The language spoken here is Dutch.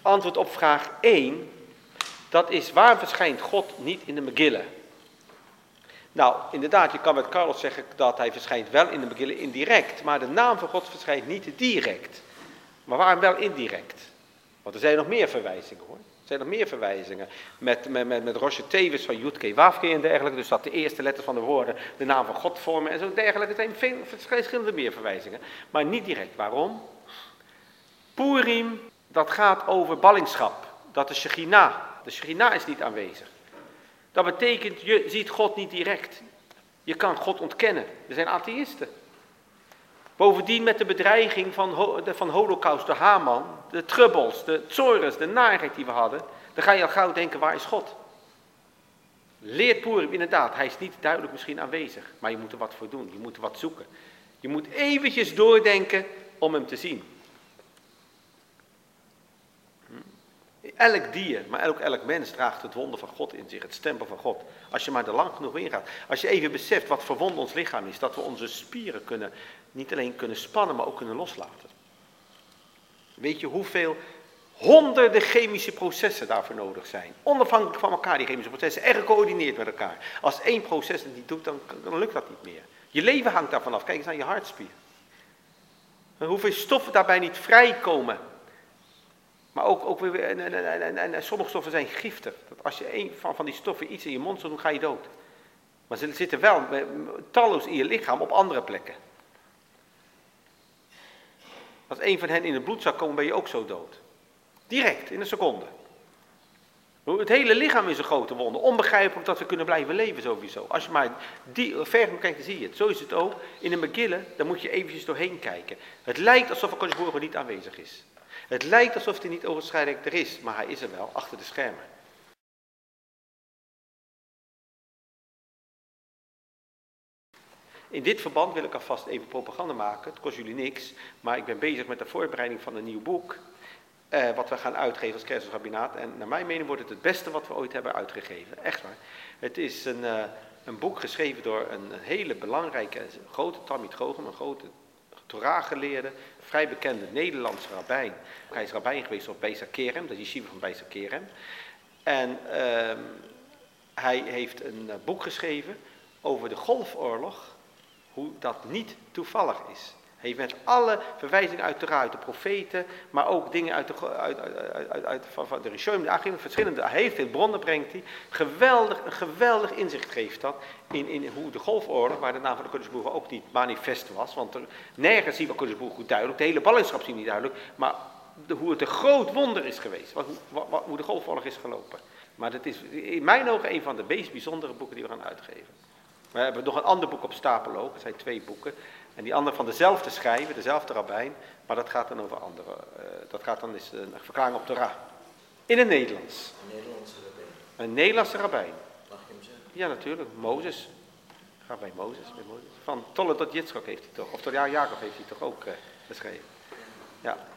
Antwoord op vraag 1, dat is: waar verschijnt God niet in de Megillah? Nou, inderdaad, je kan met Carlos zeggen dat hij verschijnt wel in de Megillah indirect, maar de naam van God verschijnt niet direct. Maar waarom wel indirect? Want er zijn nog meer verwijzingen, hoor. Er zijn nog meer verwijzingen. Met Rosh Tevus van Yud-Ke Waf-Ke en dergelijke. Dus dat de eerste letters van de woorden de naam van God vormen en zo dergelijke. Er zijn veel verschillende meer verwijzingen. Maar niet direct. Waarom? Purim, dat gaat over ballingschap. Dat is Shechina. De Shechina is niet aanwezig. Dat betekent, je ziet God niet direct. Je kan God ontkennen. Er zijn atheïsten. Bovendien met de bedreiging van Holocaust, de Haman, de Troubles, de Tsores, de narigheid die we hadden, dan ga je al gauw denken: waar is God? Leert Purim, inderdaad, hij is niet duidelijk misschien aanwezig, maar je moet er wat voor doen, je moet er wat zoeken. Je moet eventjes doordenken om hem te zien. Elk dier, maar ook elk mens draagt het wonder van God in zich, het stempel van God. Als je maar er lang genoeg in gaat. Als je even beseft wat verwond ons lichaam is, dat we onze spieren niet alleen kunnen spannen, maar ook kunnen loslaten. Weet je hoeveel honderden chemische processen daarvoor nodig zijn? Onafhankelijk van elkaar, die chemische processen, en gecoördineerd met elkaar. Als één proces het niet doet, dan lukt dat niet meer. Je leven hangt daarvan af. Kijk eens naar je hartspier. En hoeveel stoffen daarbij niet vrijkomen. Maar ook weer, en sommige stoffen zijn giftig. Dat als je een van die stoffen iets in je mond zou doen, ga je dood. Maar ze zitten wel talloos in je lichaam op andere plekken. Als een van hen in het bloed zou komen, ben je ook zo dood. Direct, in een seconde. Het hele lichaam is een grote wonder. Onbegrijpelijk dat we kunnen blijven leven sowieso. Als je maar ver genoeg kijkt, dan zie je het. Zo is het ook. In de Megillah, daar moet je eventjes doorheen kijken. Het lijkt alsof de Kodesh niet aanwezig is. Het lijkt alsof hij niet ogenschijnlijk er is, maar hij is er wel, achter de schermen. In dit verband wil ik alvast even propaganda maken. Het kost jullie niks, maar ik ben bezig met de voorbereiding van een nieuw boek. Wat we gaan uitgeven als Kerstmisrabbinaat. En naar mijn mening wordt het beste wat we ooit hebben uitgegeven. Echt waar. Het is een boek geschreven door een hele belangrijke, grote Talmid Chochem, een grote Torah-geleerde, vrij bekende Nederlandse rabbijn. Hij is rabbijn geweest op Beis HaKerem, dat is yeshiva van Beis HaKerem. En hij heeft een boek geschreven over de Golfoorlog, hoe dat niet toevallig is. Hij heeft met alle verwijzingen uit de profeten, maar ook dingen uit de Rishonim, de Achim, verschillende, heel veel bronnen brengt hij. Een geweldig inzicht geeft dat in hoe de Golfoorlog, waar de naam van de Kodesh Baruch Hu ook niet manifest was, want nergens zien we Kodesh Baruch Hu duidelijk, de hele ballingschap zien we niet duidelijk, maar hoe het een groot wonder is geweest, hoe de Golfoorlog is gelopen. Maar dat is in mijn ogen een van de meest bijzondere boeken die we gaan uitgeven. We hebben nog een ander boek op stapel ook, het zijn 2 boeken. En die andere van dezelfde schrijver, dezelfde rabbijn, maar dat gaat dan over andere. Dat gaat dan is een verklaring op Torah. In het Nederlands. Een Nederlandse rabbijn. Een Nederlandse rabbijn. Mag je hem zeggen? Ja, natuurlijk. Mozes. Ga bij Mozes. Van Tolle tot Yitzchak heeft hij toch, of tot Jacob heeft hij toch ook beschreven. Ja.